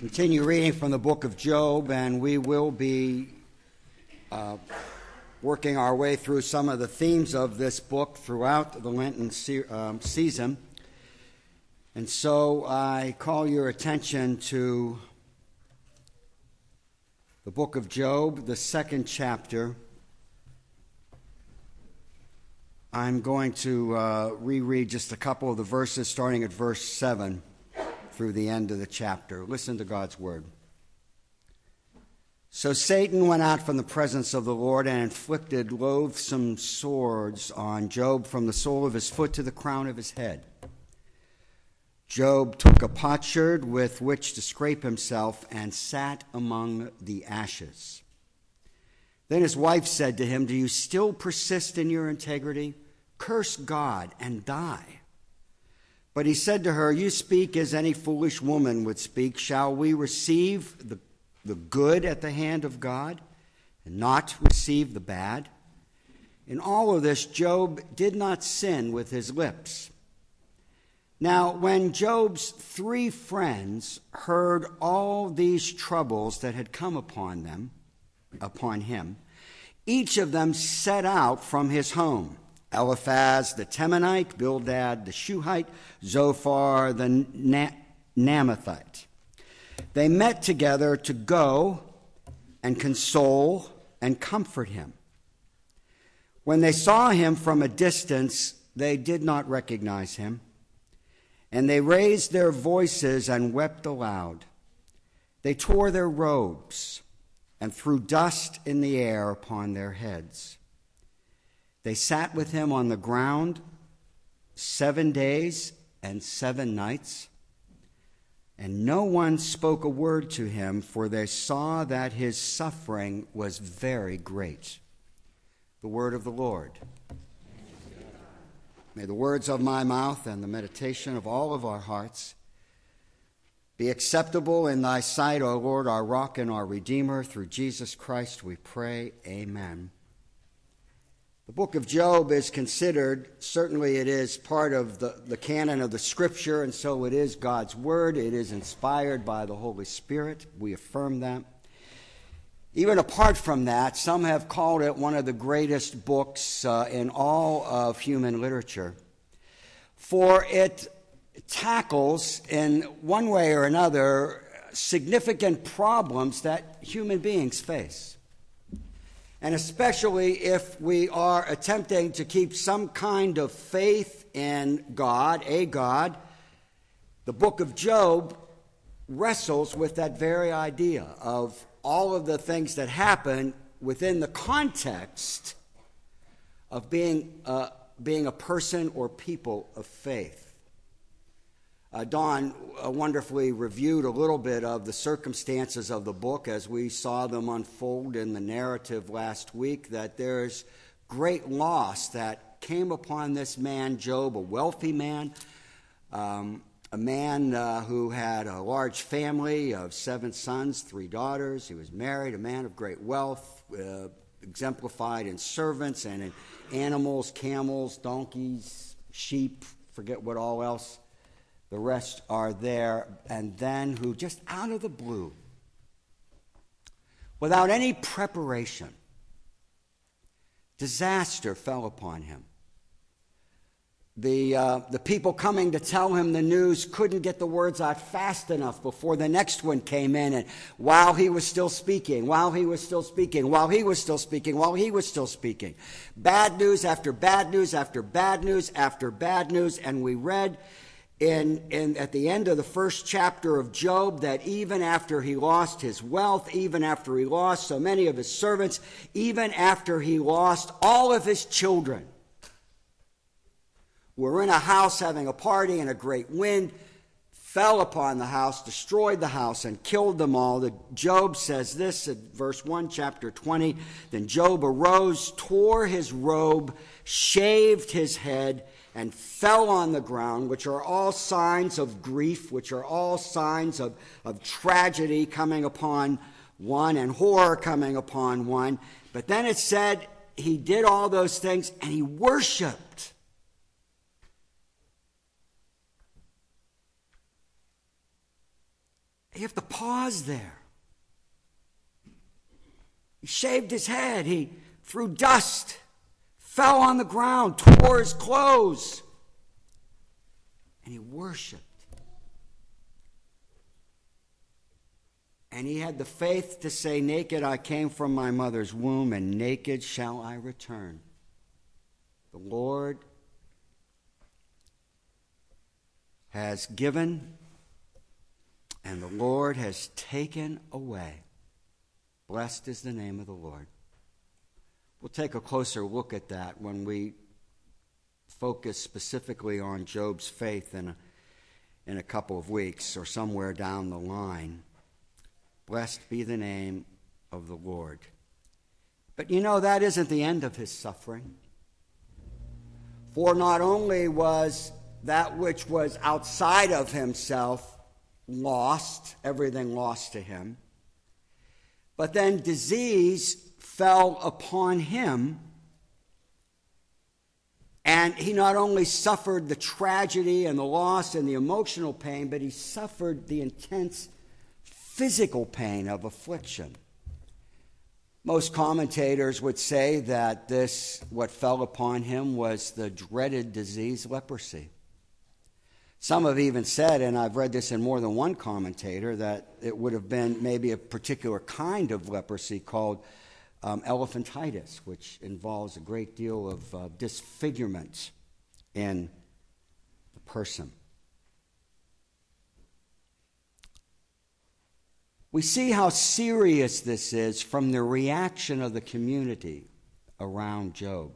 Continue reading from the book of Job, and we will be working our way through some of the themes of this book throughout the Lenten season. And so I call your attention to the book of Job, the second chapter. I'm going to reread just a couple of the verses, starting at verse 7 through the end of the chapter. Listen to God's word. So Satan went out from the presence of the Lord and inflicted loathsome swords on Job from the sole of his foot to the crown of his head. Job took a potsherd with which to scrape himself and sat among the ashes. Then his wife said to him, "Do you still persist in your integrity? Curse God and die." But he said to her, "You speak as any foolish woman would speak. Shall we receive the good at the hand of God and not receive the bad?" In all of this, Job did not sin with his lips. Now, when Job's three friends heard all these troubles that had come upon him, each of them set out from his home. Eliphaz the Temanite, Bildad the Shuhite, Zophar the Naamathite. They met together to go and console and comfort him. When they saw him from a distance, they did not recognize him, and they raised their voices and wept aloud. They tore their robes and threw dust in the air upon their heads. They sat with him on the ground 7 days and 7 nights, and no one spoke a word to him, for they saw that his suffering was very great. The word of the Lord. May the words of my mouth and the meditation of all of our hearts be acceptable in thy sight, O Lord, our rock and our redeemer. Through Jesus Christ we pray. Amen. The book of Job is considered, certainly it is part of the canon of the Scripture, and so it is God's Word. It is inspired by the Holy Spirit. We affirm that. Even apart from that, some have called it one of the greatest books in all of human literature, for it tackles, in one way or another, significant problems that human beings face. And especially if we are attempting to keep some kind of faith in God, a God, the book of Job wrestles with that very idea of all of the things that happen within the context of being a person or people of faith. Don wonderfully reviewed a little bit of the circumstances of the book as we saw them unfold in the narrative last week, that there's great loss that came upon this man, Job, a wealthy man, a man who had a large family of 7 sons, 3 daughters. He was married, a man of great wealth, exemplified in servants and in animals, camels, donkeys, sheep, forget what all else. The rest are there. And then who, just out of the blue, without any preparation, disaster fell upon him. The people coming to tell him the news couldn't get the words out fast enough before the next one came in. And while he was still speaking, bad news after bad news after bad news after bad news. And we read at the end of the first chapter of Job that even after he lost his wealth, even after he lost so many of his servants, even after he lost all of his children, were in a house having a party, and a great wind fell upon the house, destroyed the house, and killed them all. Job says this in verse 1, chapter 20, "Then Job arose, tore his robe, shaved his head, and fell on the ground," which are all signs of grief, which are all signs of tragedy coming upon one and horror coming upon one. But then it said he did all those things and he worshiped. You have to pause there. He shaved his head. He threw dust, fell on the ground, tore his clothes, and he worshiped. And he had the faith to say, naked I came from my mother's womb, and naked shall I return. The Lord has given, and the Lord has taken away. Blessed is the name of the Lord. We'll take a closer look at that when we focus specifically on Job's faith in a couple of weeks or somewhere down the line. Blessed be the name of the Lord. But that isn't the end of his suffering. For not only was that which was outside of himself lost, everything lost to him, but then disease fell upon him, and he not only suffered the tragedy and the loss and the emotional pain, but he suffered the intense physical pain of affliction. Most commentators would say that what fell upon him was the dreaded disease, leprosy. Some have even said, and I've read this in more than one commentator, that it would have been maybe a particular kind of leprosy called elephantitis, which involves a great deal of disfigurement in the person. We see how serious this is from the reaction of the community around Job.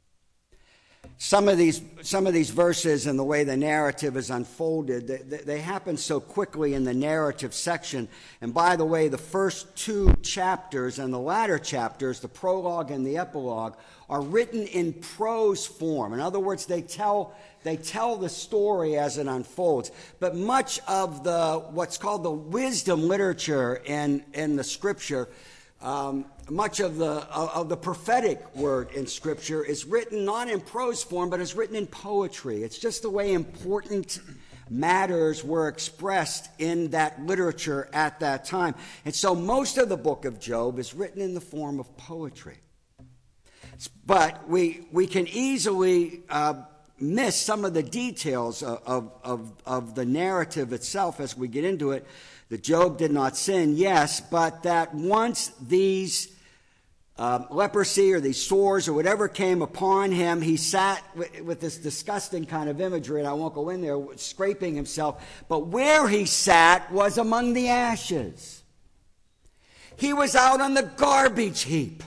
Some of these verses and the way the narrative is unfolded, they happen so quickly in the narrative section. And by the way, the first two chapters and the latter chapters, the prologue and the epilogue, are written in prose form. In other words, they tell the story as it unfolds. But much of what's called the wisdom literature in the Scripture, much of the prophetic word in Scripture is written not in prose form, but is written in poetry. It's just the way important matters were expressed in that literature at that time. And so most of the book of Job is written in the form of poetry. But we can easily miss some of the details of the narrative itself as we get into it. That Job did not sin, yes, but that once these leprosy or these sores or whatever came upon him, he sat with this disgusting kind of imagery, and I won't go in there, scraping himself. But where he sat was among the ashes. He was out on the garbage heap.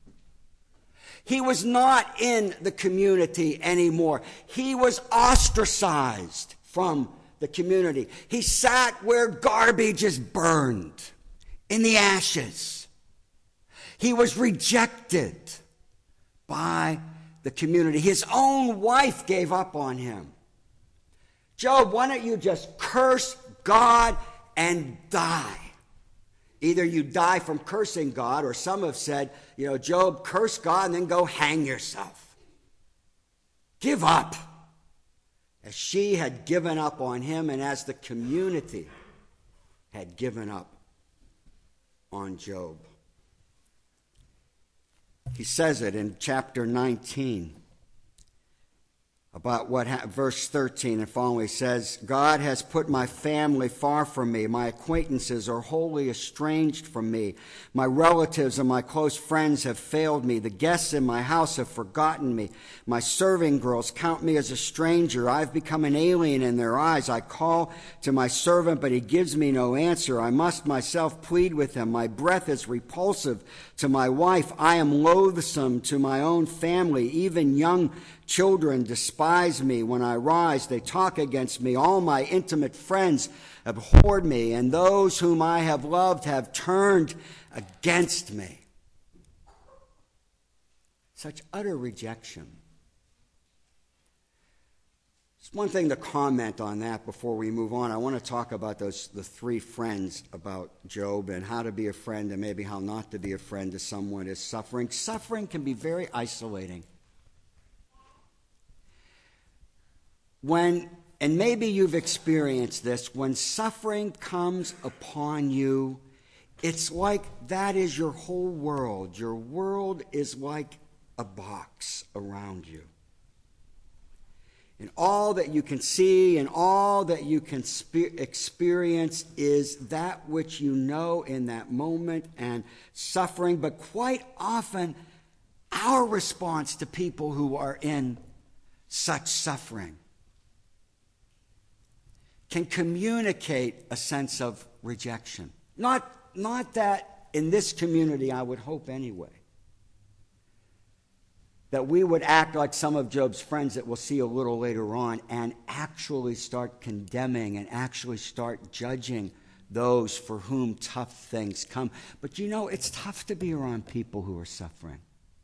He was not in the community anymore. He was ostracized from the community. He sat where garbage is burned, in the ashes. He was rejected by the community. His own wife gave up on him. Job, why don't you just curse God and die? Either you die from cursing God, or some have said, Job, curse God and then go hang yourself. Give up. As she had given up on him, and as the community had given up on Job. He says it in chapter 19 about verse 13 and following. He says, God has put my family far from me. My acquaintances are wholly estranged from me. My relatives and my close friends have failed me. The guests in my house have forgotten me. My serving girls count me as a stranger. I've become an alien in their eyes. I call to my servant, but he gives me no answer. I must myself plead with him. My breath is repulsive to my wife. I am loathsome to my own family. Even young children despise me. When I rise, they talk against me. All my intimate friends abhorred me, and those whom I have loved have turned against me. Such utter rejection. It's one thing to comment on that before we move on. I want to talk about the three friends about Job and how to be a friend and maybe how not to be a friend to someone who is suffering. Suffering can be very isolating. When And maybe you've experienced this. When suffering comes upon you, it's like that is your whole world. Your world is like a box around you. And all that you can see and all that you can experience is that which you know in that moment and suffering. But quite often, our response to people who are in such suffering can communicate a sense of rejection. Not that in this community, I would hope anyway, that we would act like some of Job's friends that we'll see a little later on and actually start condemning and actually start judging those for whom tough things come. But you know, it's tough to be around people who are suffering.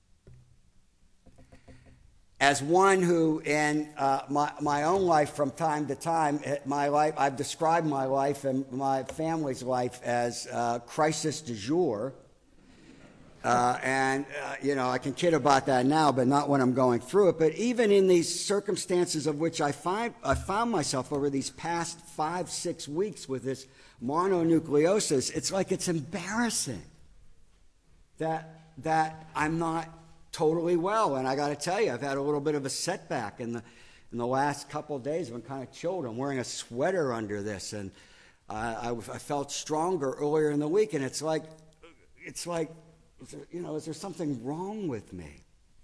As one who in my own life from time to time, I've described my life and my family's life as crisis du jour. I can kid about that now, but not when I'm going through it. But even in these circumstances of which I found myself over these past 5-6 weeks with this mononucleosis, it's like it's embarrassing that I'm not totally well. And I got to tell you, I've had a little bit of a setback in the last couple of days. I've been kind of chilled. I'm wearing a sweater under this, and I felt stronger earlier in the week. And it's like. Is there something wrong with me?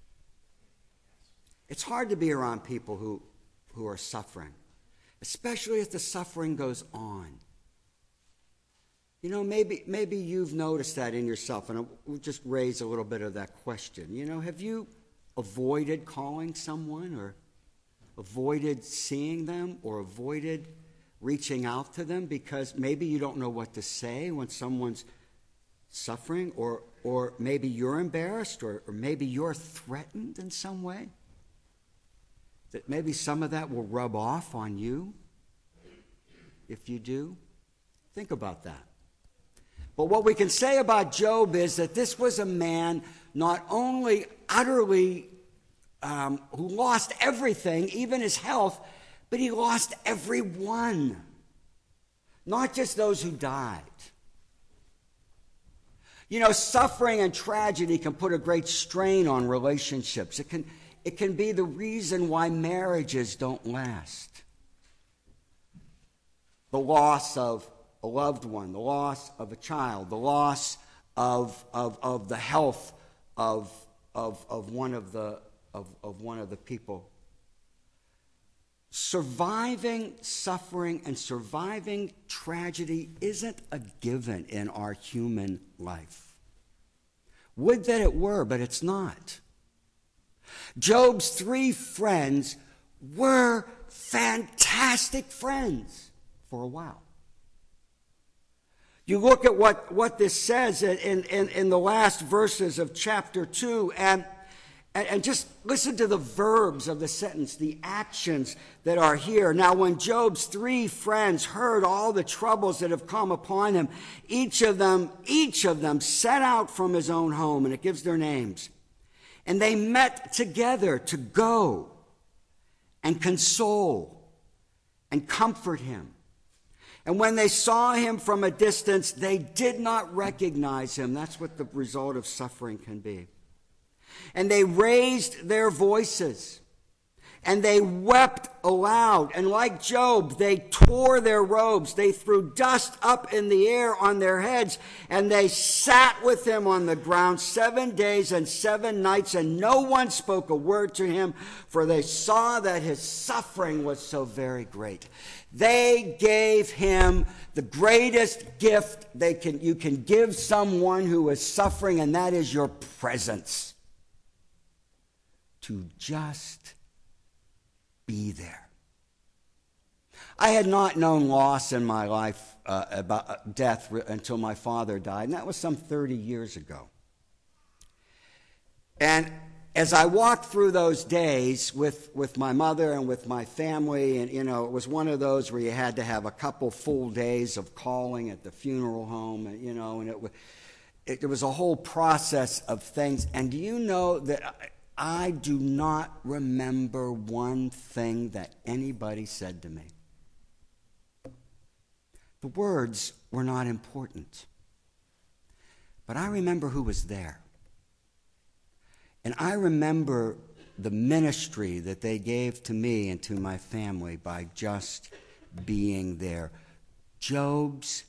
It's hard to be around people who are suffering, especially as the suffering goes on. You know, maybe you've noticed that in yourself, and we'll just raise a little bit of that question. You know, have you avoided calling someone or avoided seeing them or avoided reaching out to them because maybe you don't know what to say when someone's suffering, or maybe you're embarrassed, or maybe you're threatened in some way? That maybe some of that will rub off on you if you do? Think about that. But what we can say about Job is that this was a man not only utterly who lost everything, even his health, but he lost everyone. Not just those who died. You know, suffering and tragedy can put a great strain on relationships. It can be the reason why marriages don't last. The loss of a loved one, the loss of a child, the loss of the health of one of the people. Surviving suffering and surviving tragedy isn't a given in our human life. Would that it were, but it's not. Job's 3 friends were fantastic friends for a while. You look at what this says in the last verses of chapter 2, and just listen to the verbs of the sentence, the actions that are here. Now, when Job's 3 friends heard all the troubles that have come upon him, each of them set out from his own home, and it gives their names. And they met together to go and console and comfort him. And when they saw him from a distance, they did not recognize him. That's what the result of suffering can be. And they raised their voices, and they wept aloud. And like Job, they tore their robes. They threw dust up in the air on their heads, and they sat with him on the ground 7 days and 7 nights, and no one spoke a word to him, for they saw that his suffering was so very great. They gave him the greatest gift you can give someone who is suffering, and that is your presence. To just be there. I had not known loss in my life about death until my father died, and that was some 30 years ago. And as I walked through those days with my mother and with my family, and it was one of those where you had to have a couple full days of calling at the funeral home, and it was a whole process of things. And do you know that I do not remember one thing that anybody said to me. The words were not important. But I remember who was there. And I remember the ministry that they gave to me and to my family by just being there. Job's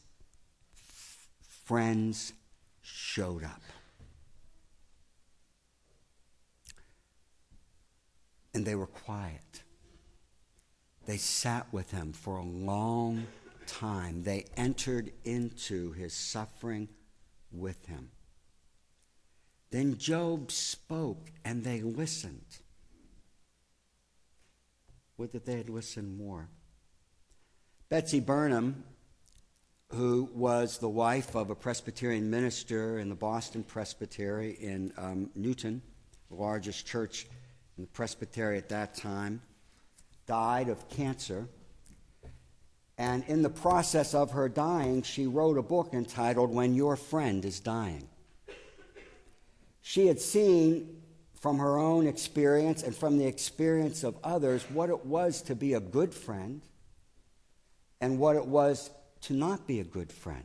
friends showed up. And they were quiet. They sat with him for a long time. They entered into his suffering with him. Then Job spoke, and they listened. Would that they had listened more. Betsy Burnham, who was the wife of a Presbyterian minister in the Boston Presbytery in Newton, the largest church in the Presbytery at that time, died of cancer. And in the process of her dying, she wrote a book entitled When Your Friend is Dying. She had seen from her own experience and from the experience of others what it was to be a good friend and what it was to not be a good friend.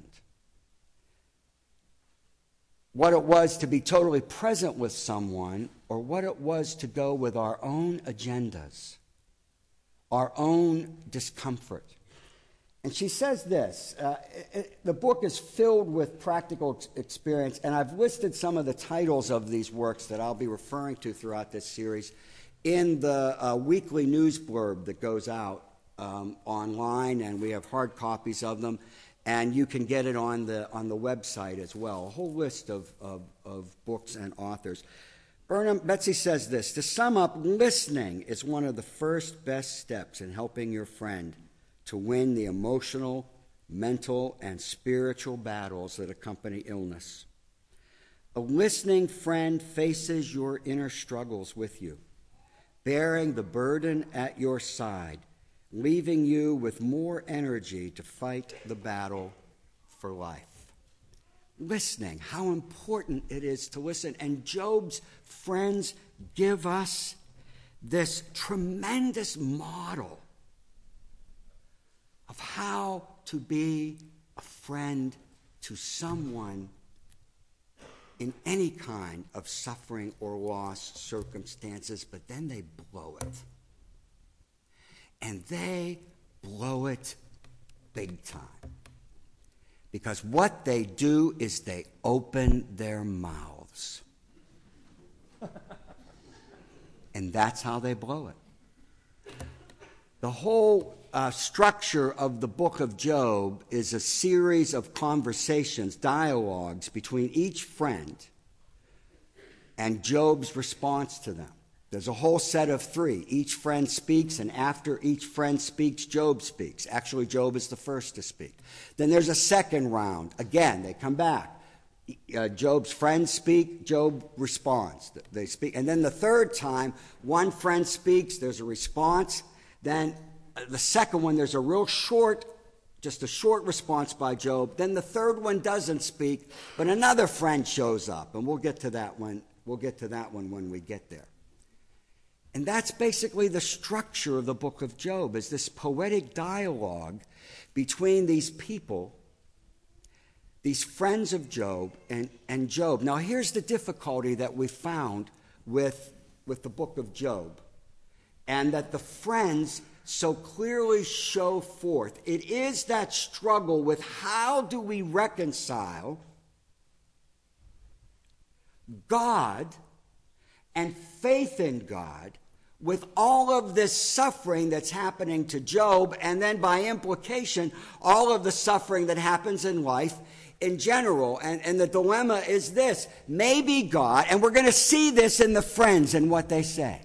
What it was to be totally present with someone, or what it was to go with our own agendas, our own discomfort. And she says this, the book is filled with practical experience, and I've listed some of the titles of these works that I'll be referring to throughout this series in the weekly news blurb that goes out online, and we have hard copies of them, and you can get it on the website as well, a whole list of books and authors. Betsy says this, to sum up, listening is one of the first best steps in helping your friend to win the emotional, mental, and spiritual battles that accompany illness. A listening friend faces your inner struggles with you, bearing the burden at your side, leaving you with more energy to fight the battle for life. Listening, how important it is to listen. And Job's friends give us this tremendous model of how to be a friend to someone in any kind of suffering or loss circumstances, but then they blow it. And they blow it big time. Because what they do is they open their mouths. And that's how they blow it. The whole structure of the book of Job is a series of conversations, dialogues between each friend and Job's response to them. There's a whole set of 3. Each friend speaks, and after each friend speaks, Job speaks. Actually, Job is the first to speak. Then there's a second round. Again, they come back. Job's friends speak, Job responds. They speak. And then the third time, one friend speaks, there's a response. Then the second one, there's a real short, just a short response by Job. Then the third one doesn't speak, but another friend shows up, and we'll get to that one. We'll get to that one when we get there. And that's basically the structure of the book of Job, is this poetic dialogue between these people, these friends of Job and Job. Now, here's the difficulty that we found with the book of Job, and that the friends so clearly show forth. It is that struggle with how do we reconcile God and faith in God with all of this suffering that's happening to Job, and then by implication, all of the suffering that happens in life in general. And the dilemma is this: maybe God, and we're going to see this in the friends and what they say,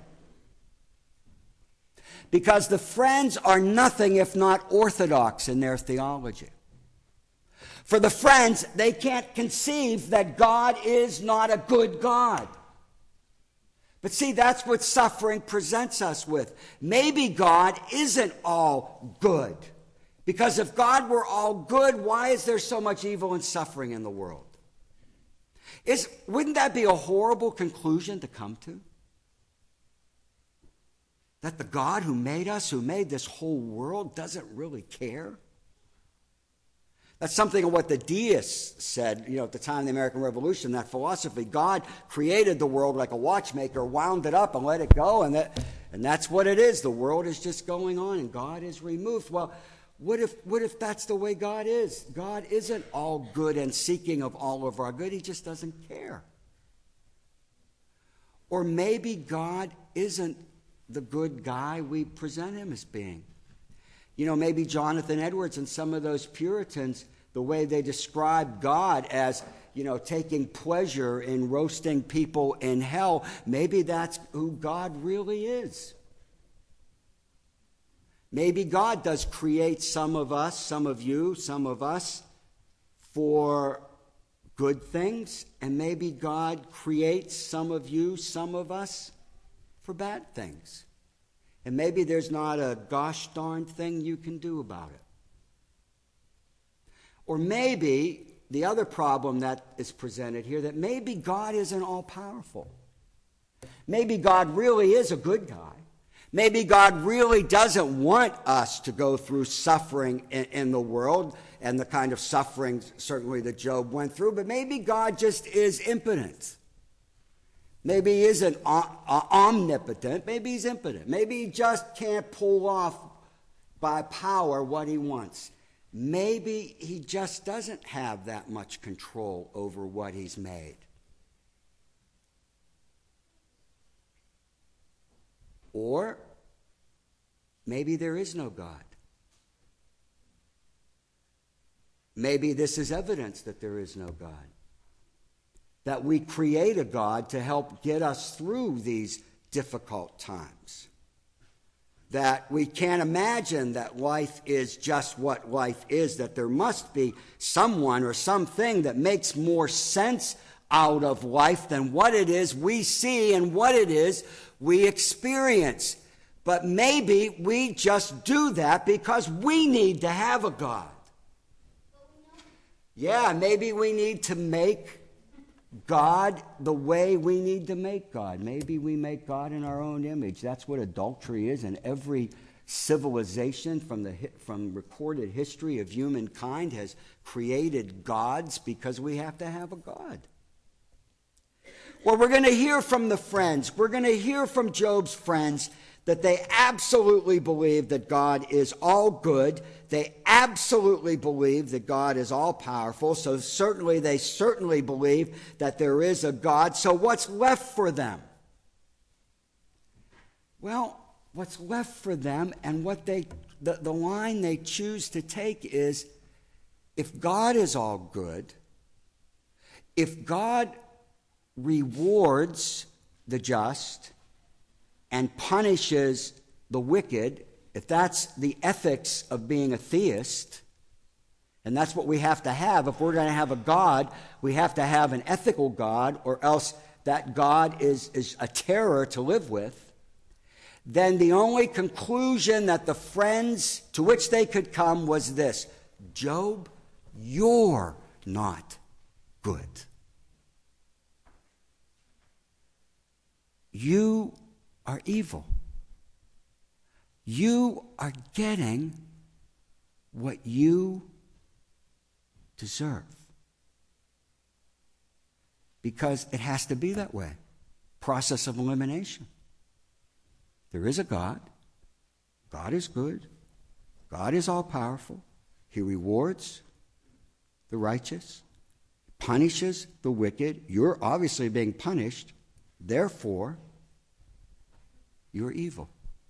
because the friends are nothing if not orthodox in their theology. For the friends, they can't conceive that God is not a good God. But see, that's what suffering presents us with. Maybe God isn't all good. Because if God were all good, why is there so much evil and suffering in the world? Wouldn't that be a horrible conclusion to come to? That the God who made us, who made this whole world, doesn't really care? That's something of what the deists said, at the time of the American Revolution, that philosophy. God created the world like a watchmaker, wound it up and let it go, and that's what it is. The world is just going on, and God is removed. Well, what if that's the way God is? God isn't all good and seeking of all of our good. He just doesn't care. Or maybe God isn't the good guy we present him as being. Maybe Jonathan Edwards and some of those Puritans, the way they describe God as, taking pleasure in roasting people in hell, maybe that's who God really is. Maybe God does create some of us, some of you, some of us for good things, and maybe God creates some of you, some of us for bad things. And maybe there's not a gosh darn thing you can do about it. Or maybe the other problem that is presented here, that maybe God isn't all powerful. Maybe God really is a good guy. Maybe God really doesn't want us to go through suffering in the world, and the kind of suffering certainly that Job went through, but maybe God just is impotent. Maybe he isn't omnipotent. Maybe he's impotent. Maybe he just can't pull off by power what he wants. Maybe he just doesn't have that much control over what he's made. Or maybe there is no God. Maybe this is evidence that there is no God. That we create a God to help get us through these difficult times. That we can't imagine that life is just what life is, that there must be someone or something that makes more sense out of life than what it is we see and what it is we experience. But maybe we just do that because we need to have a God. Yeah, maybe we need to make God the way we need to make God. Maybe we make God in our own image. That's what adultery is in every civilization from recorded history of humankind has created gods because we have to have a God. Well, we're going to hear from the friends. We're going to hear from Job's friends that they absolutely believe that God is all good. They absolutely believe that God is all powerful. So they certainly believe that there is a God. So what's left for them? Well, what's left for them and what the line they choose to take is, if God is all good, if God rewards the just and punishes the wicked, if that's the ethics of being a theist, and that's what we have to have, if we're going to have a God, we have to have an ethical God, or else that God is a terror to live with, then the only conclusion that the friends to which they could come was this: Job, you're not good. You are evil. You are getting what you deserve. Because it has to be that way. Process of elimination. There is a God. God is good. God is all powerful. He rewards the righteous, punishes the wicked. You're obviously being punished. Therefore, you're evil.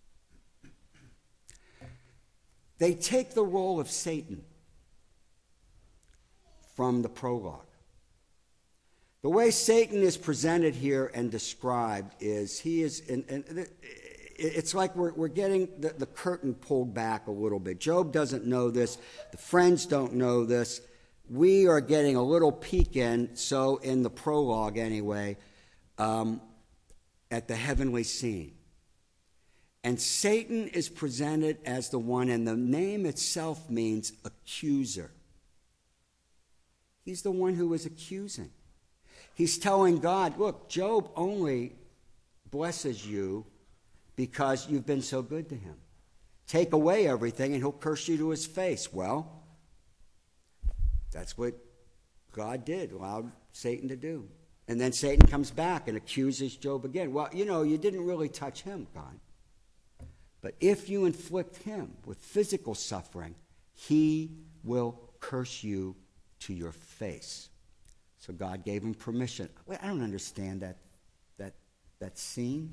They take the role of Satan from the prologue. The way Satan is presented here and described is he is, and it's like we're getting the curtain pulled back a little bit. Job doesn't know this. The friends don't know this. We are getting a little peek in, so in the prologue anyway, at the heavenly scene. And Satan is presented as the one, and the name itself means accuser. He's the one who is accusing. He's telling God, look, Job only blesses you because you've been so good to him. Take away everything and he'll curse you to his face. Well, that's what God did, allowed Satan to do. And then Satan comes back and accuses Job again. Well, you didn't really touch him, God. But if you inflict him with physical suffering, he will curse you to your face. So God gave him permission. I don't understand that scene.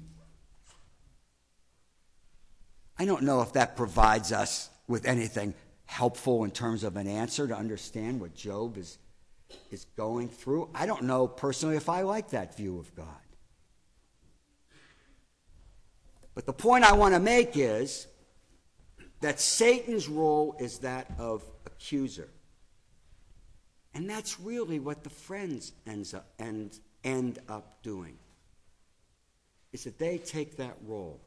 I don't know if that provides us with anything helpful in terms of an answer to understand what Job is going through. I don't know personally if I like that view of God. But the point I want to make is that Satan's role is that of accuser. And that's really what the friends end up doing, is that they take that role.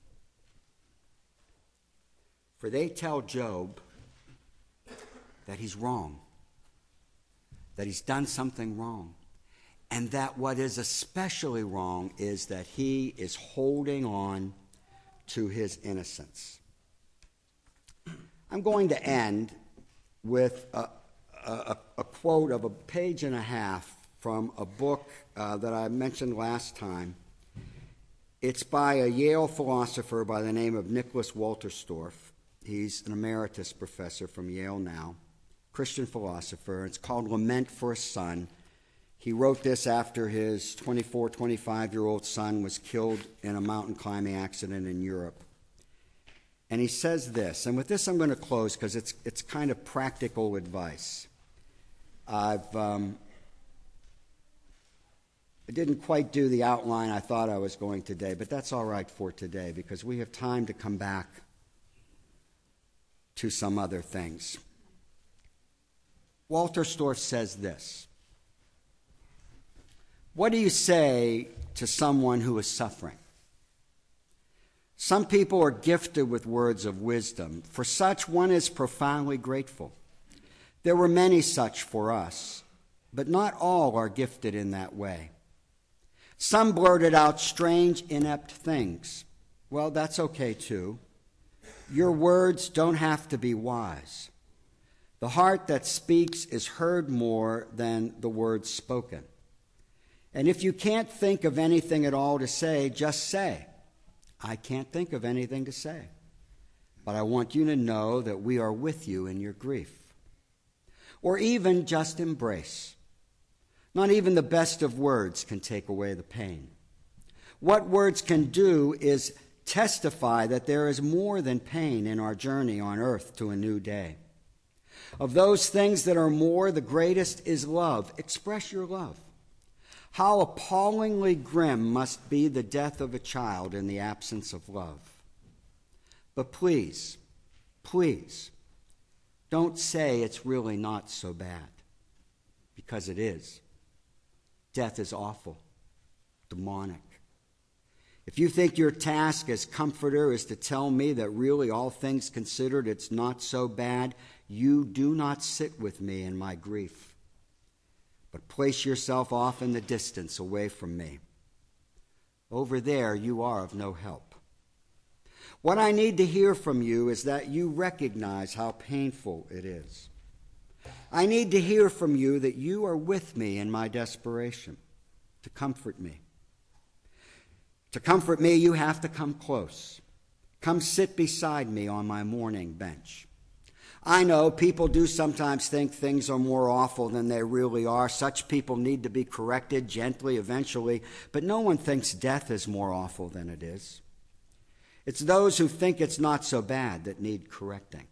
For they tell Job that he's wrong, that he's done something wrong, and that what is especially wrong is that he is holding on to his innocence. I'm going to end with a quote of a page and a half from a book that I mentioned last time. It's by a Yale philosopher by the name of Nicholas Wolterstorff. He's an emeritus professor from Yale now, Christian philosopher. It's called Lament for a Son. He wrote this after his 25-year-old son was killed in a mountain climbing accident in Europe. And he says this, and with this I'm going to close because it's kind of practical advice. I didn't quite do the outline I thought I was going today, but that's all right for today because we have time to come back to some other things. Wolterstorff says this: what do you say to someone who is suffering? Some people are gifted with words of wisdom. For such, one is profoundly grateful. There were many such for us, but not all are gifted in that way. Some blurted out strange, inept things. Well, that's okay too. Your words don't have to be wise. The heart that speaks is heard more than the words spoken. And if you can't think of anything at all to say, just say, I can't think of anything to say, but I want you to know that we are with you in your grief. Or even just embrace. Not even the best of words can take away the pain. What words can do is testify that there is more than pain in our journey on earth to a new day. Of those things that are more, the greatest is love. Express your love. How appallingly grim must be the death of a child in the absence of love. But please, please, don't say it's really not so bad, because it is. Death is awful, demonic. If you think your task as comforter is to tell me that really all things considered it's not so bad, you do not sit with me in my grief, but place yourself off in the distance away from me. Over there you are of no help. What I need to hear from you is that you recognize how painful it is. I need to hear from you that you are with me in my desperation, to comfort me. To comfort me, you have to come close. Come sit beside me on my mourning bench. I know people do sometimes think things are more awful than they really are. Such people need to be corrected gently eventually, but no one thinks death is more awful than it is. It's those who think it's not so bad that need correcting.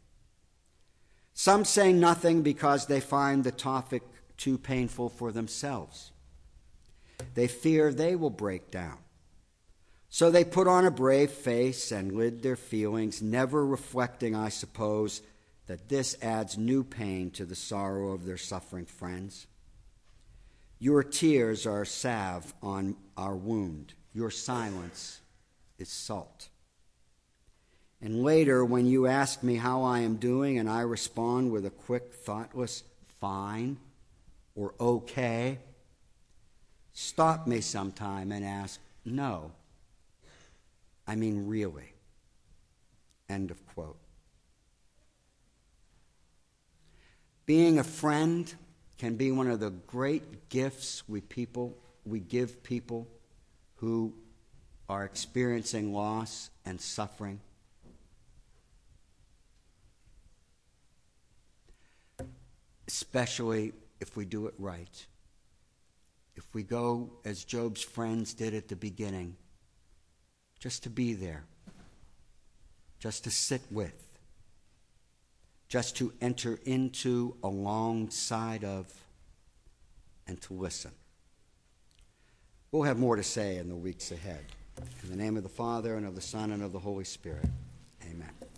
Some say nothing because they find the topic too painful for themselves. They fear they will break down. So they put on a brave face and lid their feelings, never reflecting, I suppose, that this adds new pain to the sorrow of their suffering friends. Your tears are salve on our wound. Your silence is salt. And later, when you ask me how I am doing and I respond with a quick, thoughtless, fine or okay, stop me sometime and ask, no, I mean, really. End of quote. Being a friend can be one of the great gifts we give people who are experiencing loss and suffering. Especially if we do it right. If we go as Job's friends did at the beginning, just to be there, just to sit with, just to enter into, alongside of, and to listen. We'll have more to say in the weeks ahead. In the name of the Father, and of the Son, and of the Holy Spirit. Amen.